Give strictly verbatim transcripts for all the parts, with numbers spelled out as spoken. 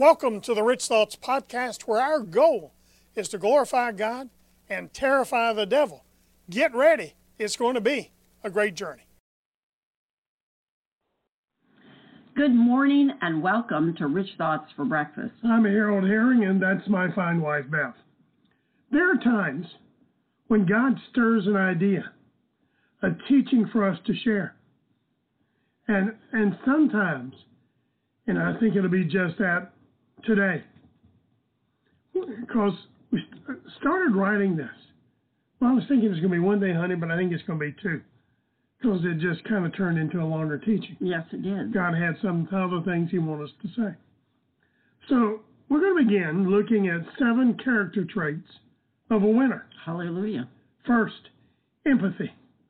Welcome to the Rich Thoughts Podcast, where our goal is to glorify God and terrify the devil. Get ready. It's going to be a great journey. Good morning and welcome to Rich Thoughts for Breakfast. I'm Harold Herring, and that's my fine wife, Beth. There are times when God stirs an idea, a teaching for us to share. And and sometimes, and I think it'll be just that today, because we started writing this. Well, I was thinking it's going to be one day, honey, but I think it's going to be two, because it just kind of turned into a longer teaching. Yes, it did. God had some other things he wanted us to say. So we're going to begin looking at seven character traits of a winner. Hallelujah. First, empathy.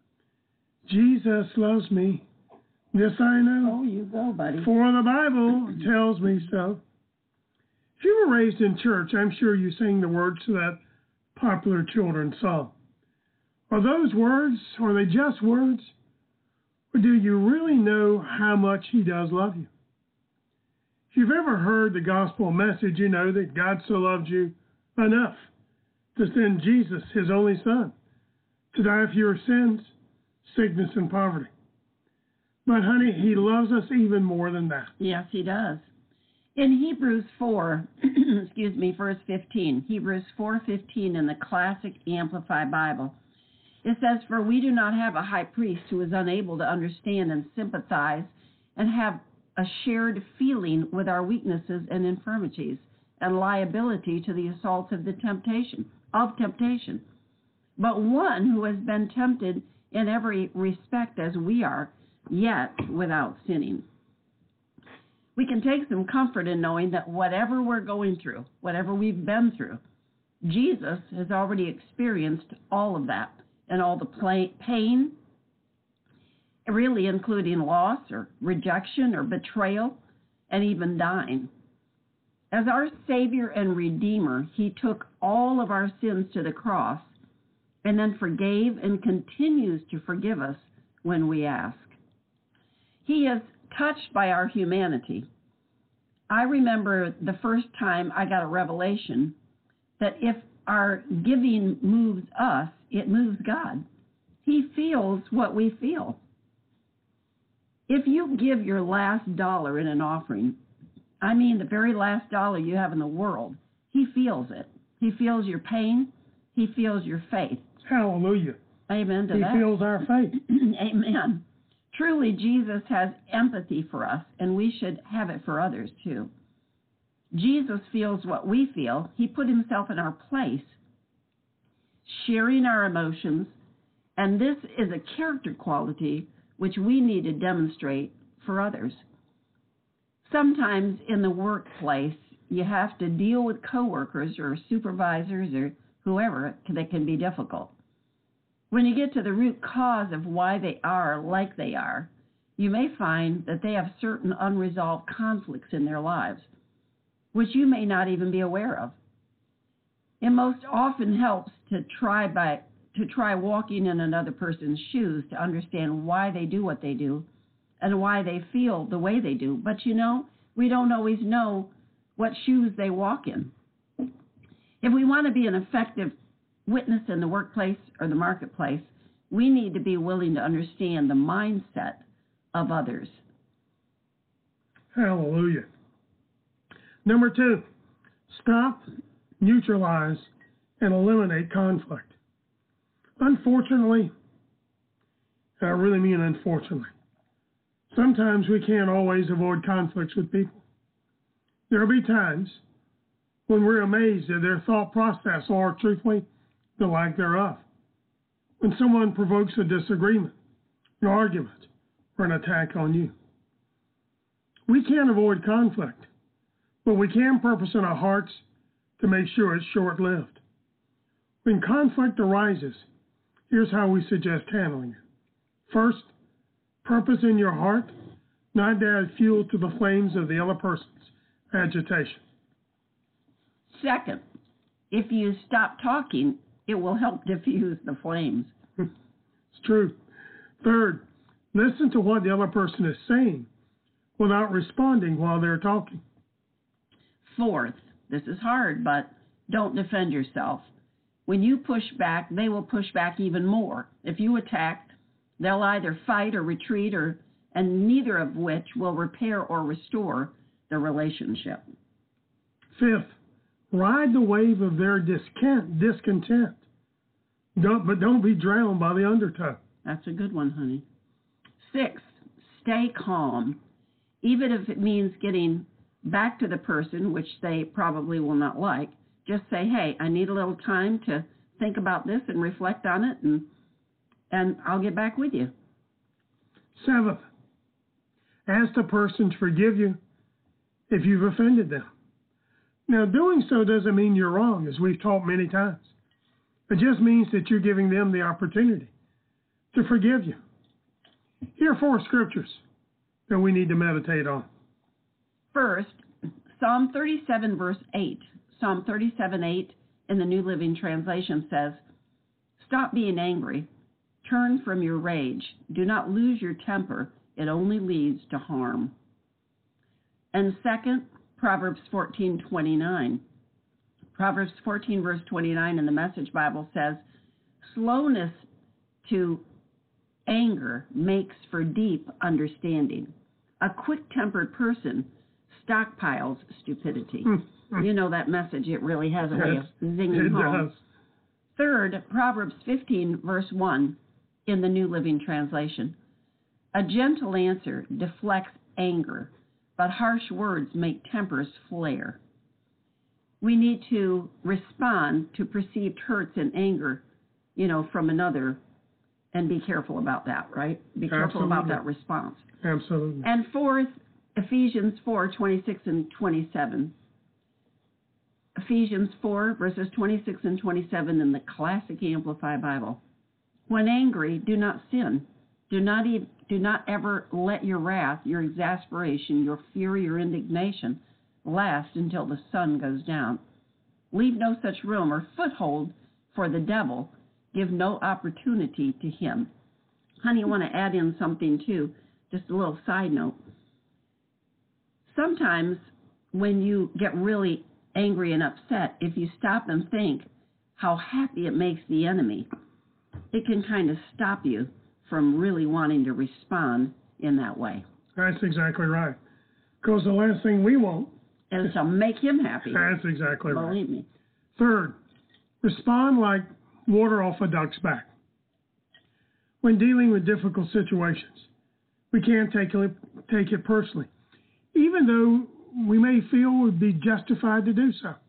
Jesus loves me. This I know. Oh, you go, buddy. For the Bible tells me so. If you were raised in church, I'm sure you sang the words to that popular children's song. Are those words, are they just words? Or do you really know how much he does love you? If you've ever heard the gospel message, you know that God so loved you enough to send Jesus, his only son, to die for your sins, sickness, and poverty. But, honey, he loves us even more than that. Yes, he does. In Hebrews four, excuse me, verse fifteen, Hebrews four fifteen in the Classic Amplified Bible, it says, "For we do not have a high priest who is unable to understand and sympathize and have a shared feeling with our weaknesses and infirmities and liability to the assaults of the temptation, of temptation, but one who has been tempted in every respect as we are, yet without sinning." We can take some comfort in knowing that whatever we're going through, whatever we've been through, Jesus has already experienced all of that and all the pain, really including loss or rejection or betrayal and even dying. As our Savior and Redeemer, he took all of our sins to the cross and then forgave and continues to forgive us when we ask. He is touched by our humanity. I remember the first time I got a revelation that if our giving moves us, it moves God. He feels what we feel. If you give your last dollar in an offering, I mean the very last dollar you have in the world, he feels it. He feels your pain. He feels your faith. Hallelujah. Amen to he that. He feels our faith. Amen. Truly, Jesus has empathy for us, and we should have it for others too. Jesus feels what we feel. He put himself in our place, sharing our emotions, and this is a character quality which we need to demonstrate for others. Sometimes in the workplace, you have to deal with coworkers or supervisors or whoever that can be difficult. When you get to the root cause of why they are like they are, you may find that they have certain unresolved conflicts in their lives, which you may not even be aware of. It most often helps to try by to try walking in another person's shoes to understand why they do what they do and why they feel the way they do. But you know, we don't always know what shoes they walk in. If we want to be an effective witness in the workplace or the marketplace, we need to be willing to understand the mindset of others. Hallelujah. Number two, stop, neutralize, and eliminate conflict. Unfortunately, I really mean unfortunately, sometimes we can't always avoid conflicts with people. There will be times when we're amazed at their thought process or, truthfully, the lack thereof. When someone provokes a disagreement, an argument, or an attack on you. We can't avoid conflict, but we can purpose in our hearts to make sure it's short-lived. When conflict arises, here's how we suggest handling it. First, purpose in your heart not to add fuel to the flames of the other person's agitation. Second, if you stop talking, it will help diffuse the flames. It's true. Third, listen to what the other person is saying without responding while they're talking. Fourth, this is hard, but don't defend yourself. When you push back, they will push back even more. If you attack, they'll either fight or retreat, or and neither of which will repair or restore the relationship. Fifth, ride the wave of their discontent. discontent. Don't, but don't be drowned by the undertow. That's a good one, honey. Sixth, stay calm. Even if it means getting back to the person, which they probably will not like, just say, hey, I need a little time to think about this and reflect on it, and and I'll get back with you. Seventh, ask the person to forgive you if you've offended them. Now, doing so doesn't mean you're wrong, as we've taught many times. It just means that you're giving them the opportunity to forgive you. Here are four scriptures that we need to meditate on. First, Psalm thirty-seven, verse eight. Psalm thirty-seven, eight in the New Living Translation says, stop being angry. Turn from your rage. Do not lose your temper. It only leads to harm. And second, Proverbs fourteen, twenty-nine. Proverbs fourteen, verse twenty-nine in the Message Bible says, slowness to anger makes for deep understanding. A quick-tempered person stockpiles stupidity. You know that message. It really has a way Yes, of zinging it home. does. Third, Proverbs fifteen, verse one in the New Living Translation. A gentle answer deflects anger, but harsh words make tempers flare. We need to respond to perceived hurts and anger, you know, from another, and be careful about that, right? Be careful Absolutely. about that response. Absolutely. And fourth, Ephesians four, twenty-six and twenty-seven. Ephesians four, verses twenty-six and twenty-seven in the Classic Amplified Bible. When angry, do not sin. Do not e- do not ever let your wrath, your exasperation, your fury, your indignation last until the sun goes down. Leave no such room or foothold for the devil. Give no opportunity to him. Honey, I want to add in something too, just a little side note. Sometimes when you get really angry and upset, if you stop and think how happy it makes the enemy, it can kind of stop you from really wanting to respond in that way. That's exactly right. Because the last thing we want is to make him happy. That's exactly right. Believe me. Third, respond like water off a duck's back. When dealing with difficult situations, we can't take it, take it personally, even though we may feel it would be justified to do so.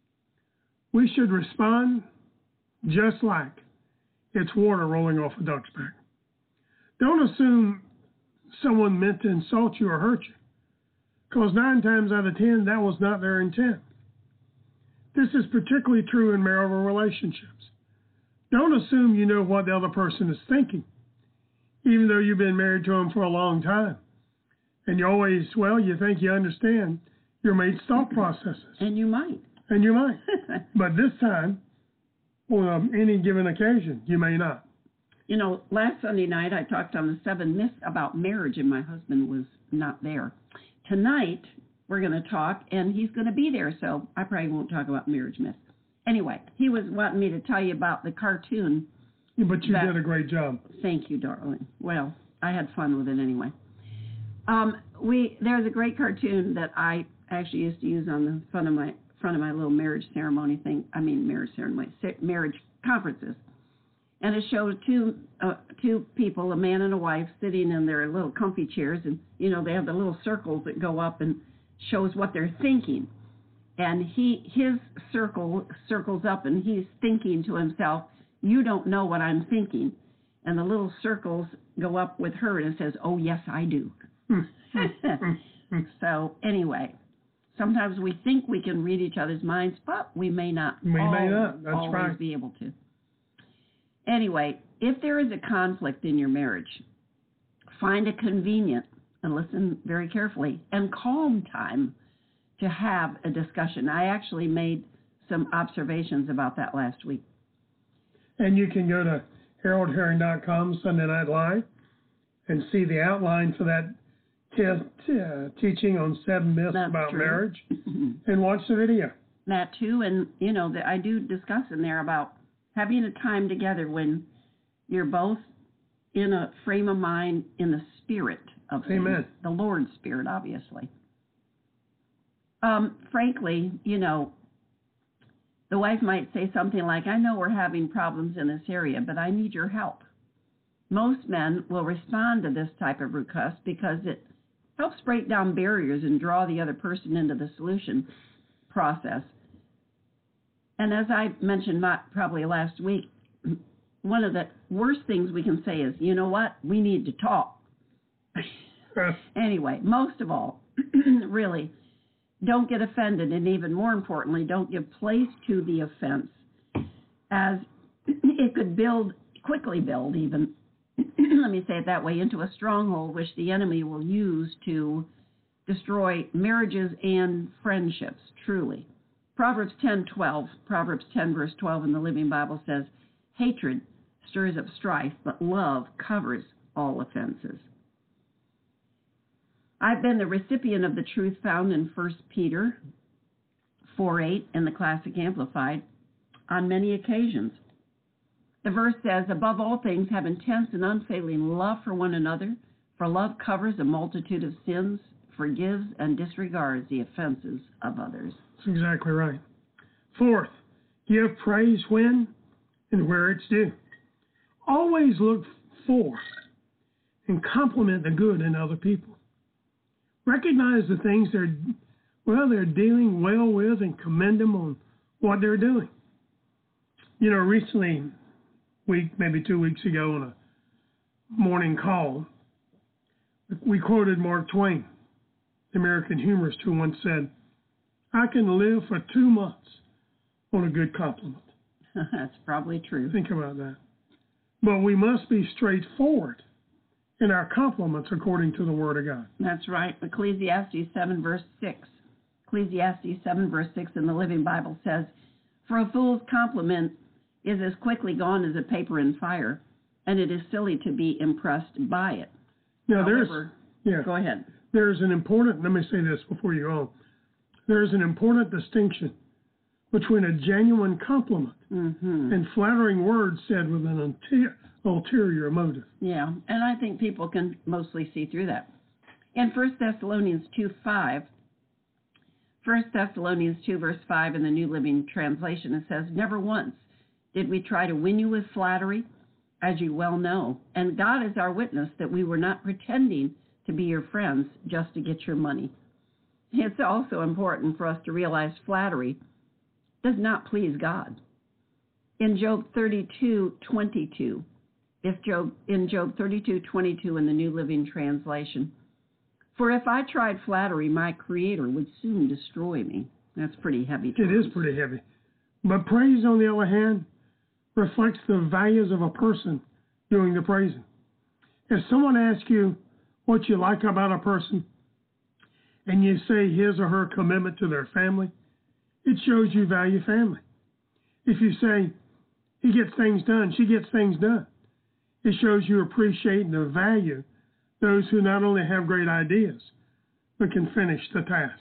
We should respond just like it's water rolling off a duck's back. Don't assume someone meant to insult you or hurt you, because nine times out of ten, that was not their intent. This is particularly true in marital relationships. Don't assume you know what the other person is thinking, even though you've been married to them for a long time. And you always, well, you think you understand your mate's thought processes. And you might. And you might. But this time, on any given occasion, you may not. You know, last Sunday night I talked on the seven myths about marriage, and my husband was not there. Tonight we're going to talk, and he's going to be there, so I probably won't talk about marriage myths. Anyway, he was wanting me to tell you about the cartoon. Yeah, but you that, did a great job. Thank you, darling. Well, I had fun with it anyway. Um, we there's a great cartoon that I actually used to use on the front of my front of my little marriage ceremony thing. I mean, marriage ceremony, marriage conferences. And it showed two uh, two people, a man and a wife, sitting in their little comfy chairs, and you know they have the little circles that go up and shows what they're thinking. And he his circle circles up, and he's thinking to himself, "You don't know what I'm thinking." And the little circles go up with her, and it says, "Oh yes, I do." So anyway, sometimes we think we can read each other's minds, but we may not. We always, may not. That's always right. be able to. Anyway, if there is a conflict in your marriage, find a convenient, and listen very carefully, and calm time to have a discussion. I actually made some observations about that last week. And you can go to harold herring dot com Sunday Night Live and see the outline for that his uh, teaching on seven myths That's about true. marriage and watch the video. That too, and you know, that I do discuss in there about having a time together when you're both in a frame of mind in the spirit of things. Amen. The Lord's Spirit, obviously. Um, frankly, you know, the wife might say something like, I know we're having problems in this area, but I need your help. Most men will respond to this type of request because it helps break down barriers and draw the other person into the solution process. And as I mentioned probably last week, one of the worst things we can say is, you know what, we need to talk. Anyway, most of all, really, don't get offended, and even more importantly, don't give place to the offense, as it could build, quickly build even, let me say it that way, into a stronghold which the enemy will use to destroy marriages and friendships, truly. Proverbs ten twelve, Proverbs ten verse twelve in the Living Bible says, hatred stirs up strife, but love covers all offenses. I've been the recipient of the truth found in First Peter four eight in the Classic Amplified on many occasions. The verse says, above all things, have intense and unfailing love for one another, for love covers a multitude of sins, forgives and disregards the offenses of others. That's exactly right. Fourth, give praise when and where it's due. Always look for and compliment the good in other people. Recognize the things they're, well, they're dealing well with and commend them on what they're doing. You know, recently, week, maybe two weeks ago on a morning call, we quoted Mark Twain, the American humorist, who once said, I can live for two months on a good compliment. That's probably true. Think about that. But we must be straightforward in our compliments according to the Word of God. That's right. Ecclesiastes seven verse six. Ecclesiastes seven verse six in the Living Bible says, for a fool's compliment is as quickly gone as a paper in fire, and it is silly to be impressed by it. Now However, there's, yeah, go ahead. There's an important, let me say this before you go. There's an important distinction between a genuine compliment mm-hmm. and flattering words said with an ulterior motive. Yeah, and I think people can mostly see through that. In First Thessalonians two five, First Thessalonians two verse five in the New Living Translation, it says, never once did we try to win you with flattery, as you well know, and God is our witness that we were not pretending to be your friends just to get your money. It's also important for us to realize flattery does not please God. In Job thirty-two twenty-two, if Job in Job thirty-two twenty-two in the New Living Translation, for if I tried flattery, my Creator would soon destroy me. That's pretty heavy. It is pretty heavy. But praise, on the other hand, reflects the values of a person doing the praising. If someone asks you what you like about a person, and you say his or her commitment to their family, it shows you value family. If you say, he gets things done, she gets things done, it shows you appreciate and value those who not only have great ideas, but can finish the task.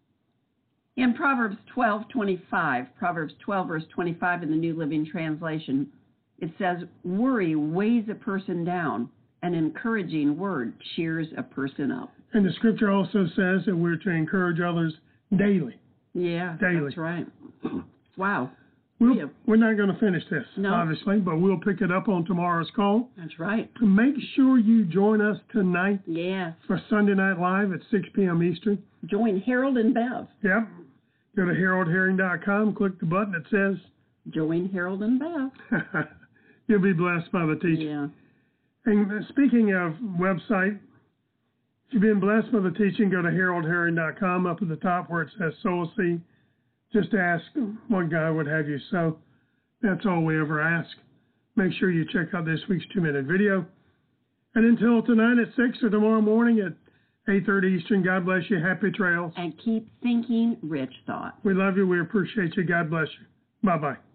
In Proverbs twelve twenty-five, Proverbs twelve verse twenty-five in the New Living Translation, it says, worry weighs a person down, an encouraging word cheers a person up. And the scripture also says that we're to encourage others daily. Yeah, daily. That's right. Wow. We'll, yeah. We're not going to finish this, no. obviously, but we'll pick it up on tomorrow's call. That's right. Make sure you join us tonight yes. for Sunday Night Live at six p.m. Eastern. Join Harold and Bev. Yep. Go to harold herring dot com, click the button that says Join Harold and Bev. You'll be blessed by the teaching. Yeah. And speaking of website, if you've been blessed by the teaching, go to harold herring dot com. Up at the top where it says sow a seed, just ask what God would have you sow. That's all we ever ask. Make sure you check out this week's two-minute video. And until tonight at six or tomorrow morning at eight thirty Eastern, God bless you. Happy trails. And keep thinking rich thoughts. We love you. We appreciate you. God bless you. Bye-bye.